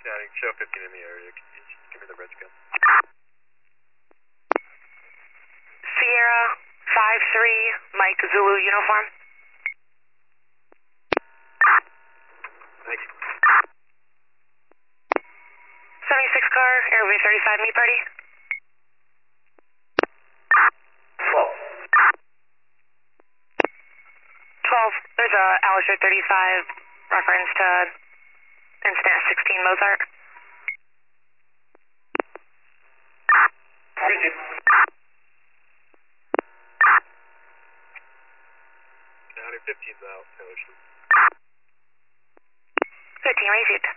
Downey, show 15 in the area. Can you just give me the red scan? Sierra 5-3, Mike Zulu uniform. Thank you. 76 car, Airway 35, meet party. 12, there's a Alistair 35 reference to incident 16 Mozart. Downey, 15's out, Taylor Street. 15, received.